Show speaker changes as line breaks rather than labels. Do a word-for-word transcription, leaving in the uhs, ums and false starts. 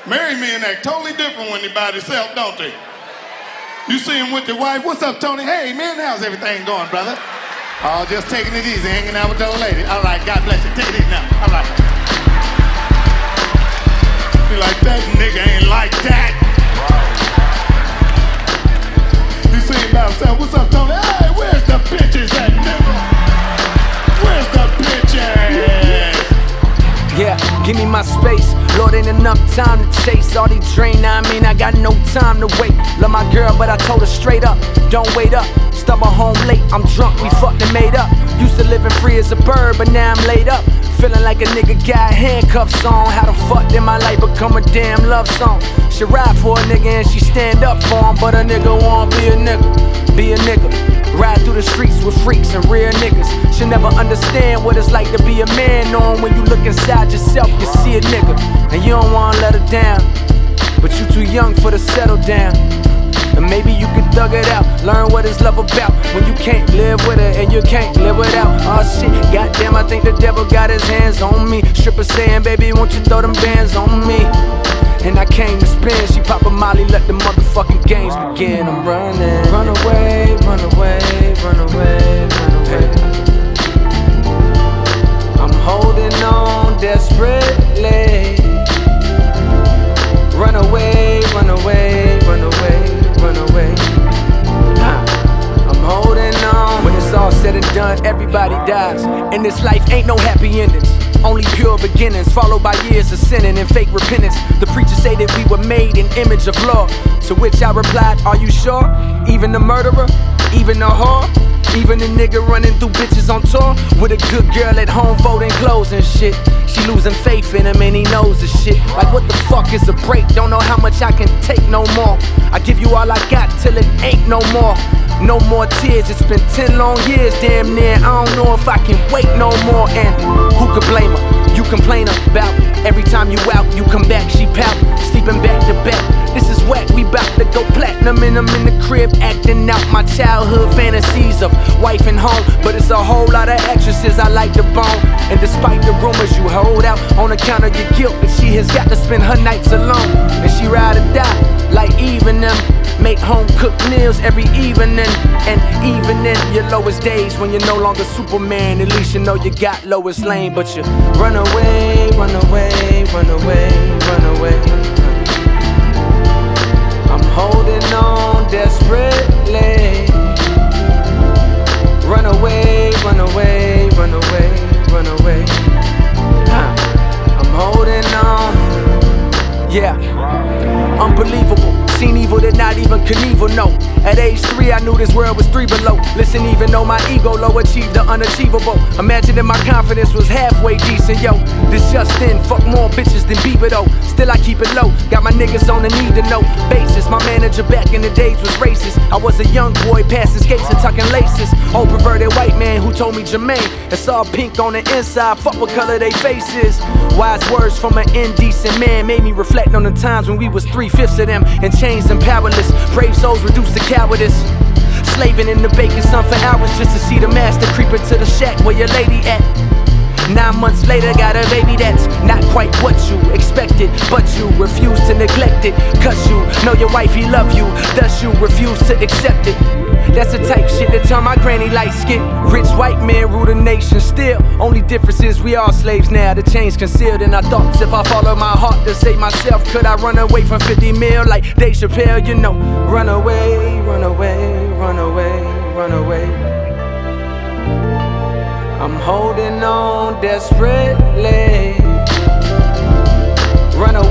Married men act totally different when they by themselves, don't they? You see him with your wife. What's up, Tony? Hey, man, how's everything going, brother? Oh, just taking it easy, hanging out with the old lady. All right, God bless you. Take it easy now. All right. Be like, that nigga ain't like that. You see him by himself. What's up, Tony? Hey, where's the bitches at, nigga? Where's the bitches?
Yeah, give me my space. Lord, ain't enough time to chase all these drain. I mean, I got no time to wait. Love my girl, but I told her straight up, don't wait up. Stumble home late, I'm drunk, we fucked and made up. Used to living free as a bird, but now I'm laid up. Feeling like a nigga got handcuffs on. How the fuck did my life become a damn love song? She ride for a nigga and she stand up for him, but a nigga won't be a nigga, be a nigga. Ride through the streets with freaks and real niggas. She'll never understand what it's like to be a man, knowing when you look inside yourself, you see a nigga, and you don't wanna let her down, but you too young for to settle down. And maybe you could thug it out, learn what it's love about, when you can't live with it and you can't live without. Oh shit, goddamn, I think the devil got his hands on me. Stripper saying, baby, won't you throw them bands on me? And I came to spin, she pop a molly, let the motherfucking games begin. I'm running. Run away, run away, run away, run away. I'm holding on desperately. Run away, run away, run away, run away. I'm holding on. When it's all said and done, everybody dies. And this life ain't no happy endings, only pure beginnings, followed by years of sinning and fake repentance. The preacher say that we were made in image of law, to which I replied, are you sure? Even the murderer, even the whore, even the nigga running through bitches on tour, with a good girl at home folding clothes and shit. She losing faith in him and he knows the shit. Like what the fuck is a break? Don't know how much I can take no more. I give you all I got till it ain't no more. No more tears, it's been ten long years damn near. I don't know if I can wait no more. And who could blame her? You complain about every time you out, you come back, she pout, sleeping back to back. This is whack, we bout to go platinum, and I'm in the crib acting out my childhood fantasies of wife and home. But it's a whole lot of actresses I like to bone, and despite the rumors you hold out on account of your guilt, that she has got to spend her nights alone, and she ride or die like Eve and them. Make home cooked meals every evening, and even in your lowest days when you're no longer Superman, at least you know you got Lois Lane. But you run away, run away, run away, run away. I'm holding on desperately. Run away, run away, run away, run away. I'm holding on. Yeah, unbelievable. Seen evil that not even Knievel know. At age three, I knew this world was three below. Listen, even though my ego low achieved the unachievable. Imagine if my confidence was halfway decent, yo. This just in, fuck more bitches than Bieber though. Still I keep it low, got my niggas on a need to know basis. My manager back in the days was racist. I was a young boy passing skates and tucking laces. Old perverted white man who told me, Jermaine, it's all pink on the inside, fuck what color they face is. Wise words from an indecent man made me reflect on the times when we was three-fifths of them, and chains and powerless, brave souls reduced to cowardice. Slaving in the baking sun for hours just to see the master creep into the shack where your lady at. Nine months later, got a baby that's not quite what you expected, but you refuse to neglect it. Cause you know your wifey love you, thus you refuse to accept it. That's the type shit that turn my granny light skin. Rich white man rule the nation still. Only difference is we all slaves now, the chains concealed in our thoughts. If I follow my heart to save myself, could I run away from fifty mil like Dave Chappelle? You know, run away, run away, run away, run away. I'm holding on desperately. Run away.